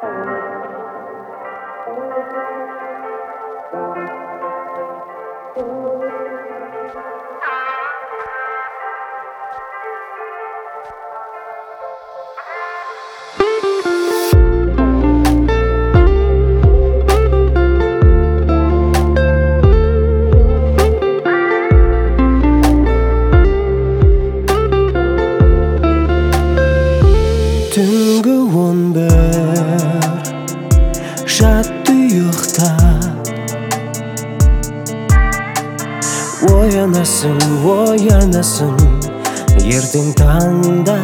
Түнгі 11 жатты ұйықтап, оянасың ертең таңда,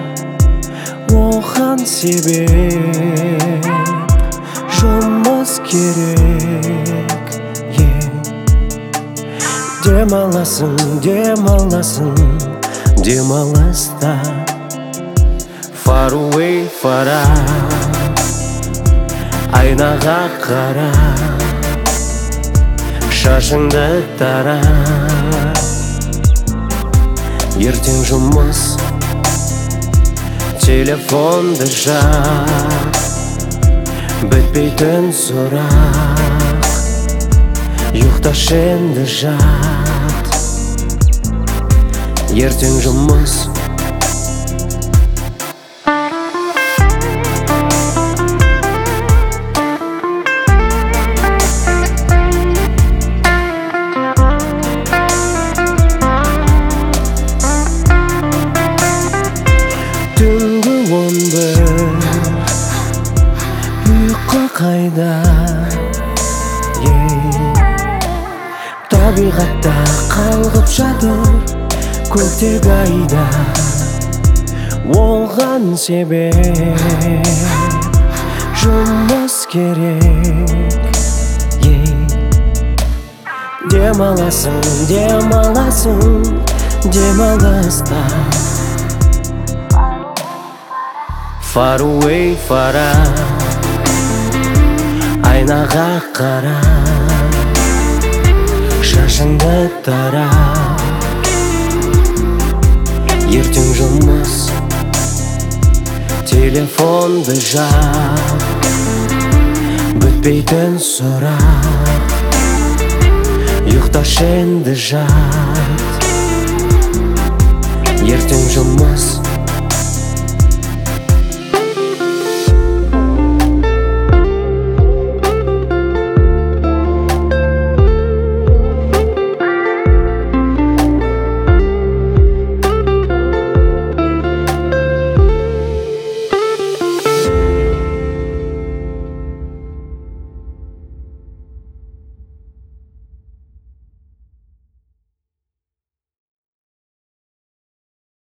оған себеп жұмыс керек. Демаласта Far away, far out, айнаға қара, шашыңды тара. Ертең жұмыс, телефонды жақ, бітпейтін сұрақ, ұйықташы енді жат. Ертең жұмыс, түнгі 11 ұйқы қайда, табиғатта қалғып жатыр көктегі айда, оған себеп жұмыс керек. Демаласта Far away, far out, айнаға қара, шашыңды тара. Ертең жұмыс, телефонды жақ, бітпейтін сұрақ, ұйықташы енді жат. Ертең жұмыс,